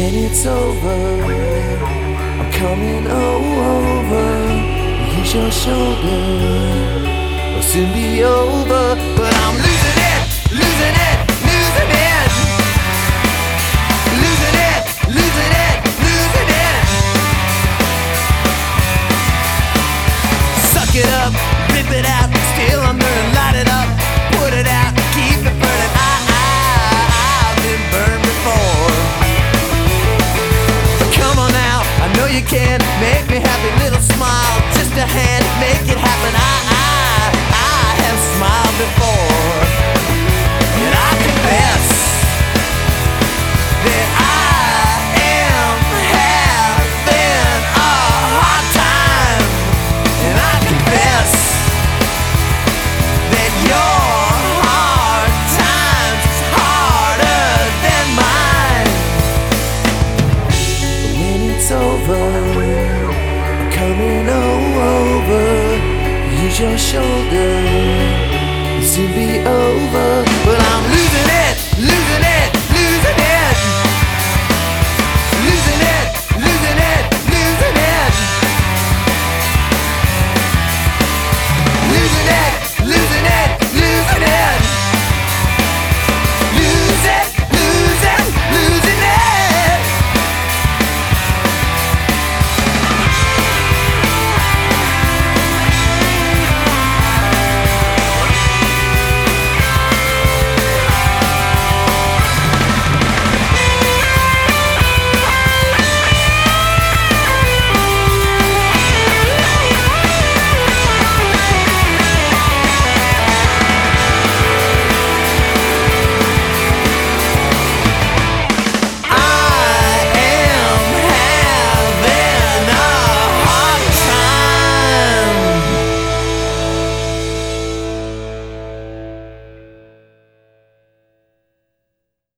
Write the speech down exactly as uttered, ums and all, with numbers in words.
when it's over, I'm coming over. Use your shoulder, it'll soon be over. But I'm losing it, losing it, losing it. Losing it, losing it, losing it. Suck it up, rip it out, still under and light it up. Put it out, keep it burning. I, I, I've been burned before. Come on now, I know you can. Make me happy, little smile, just a hand, make it happen. I, I, I have smiled before. And I confess that I am having a hard time. And I confess that your hard times is harder than mine. When it's over, I'm coming over. Use your shoulder, it'll soon be over.